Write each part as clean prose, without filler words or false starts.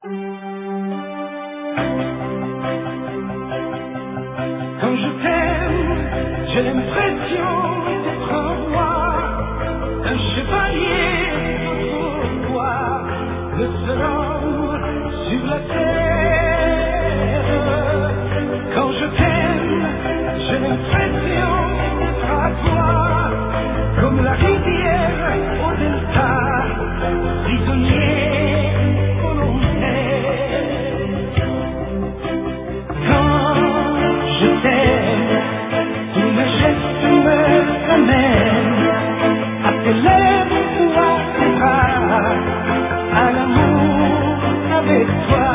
Quand je t'aime, j'ai l'impression d'être un roi, un chevalier au pouvoir, le seul homme sur la terre. Quand je t'aime, j'ai l'impression d'être à toi, comme la rivière au delta, prisonnier volontaire. Je t'aime, tous mes gestes me ramènent à tes lèvres ou à tes bras, à l'amour avec toi.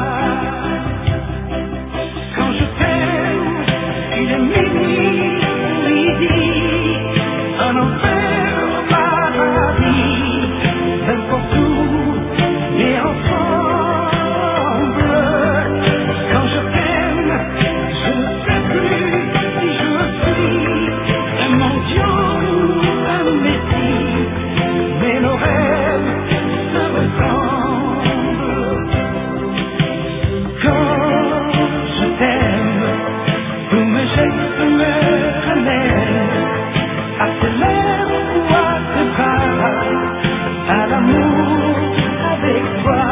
Quand je t'aime, il est minuit, midi, un enfer au paradis, n'importe où, et ensemble. Quand je t'aime, je ne sais plus si je suis un mendiant ou un messie, mais nos rêves se ressemblent. Quand je t'aime, tous mes gestes me ramènent à tes lèvres ou à tes bras, à l'amour avec toi.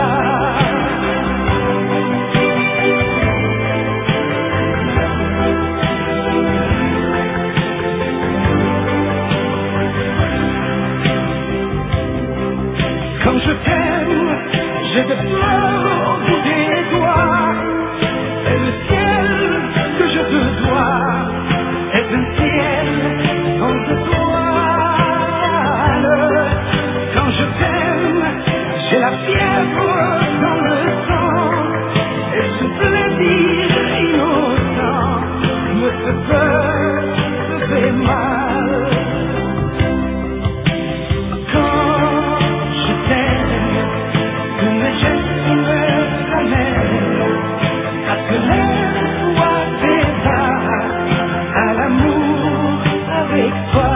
Quand je t'aime, j'ai des fleurs au bout des doigts, et le ciel que je te dois est un ciel sans étoiles. Quand je t'aime, j'ai la fièvre dans le sang, et ce plaisir innocent me fait peur, me fait mal. Quand je t'aime, tous mes gestes me ramènent à tes lèvres ou à tes bras, à l'amour avec toi.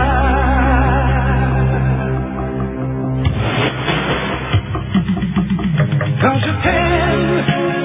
Quand je t'aime,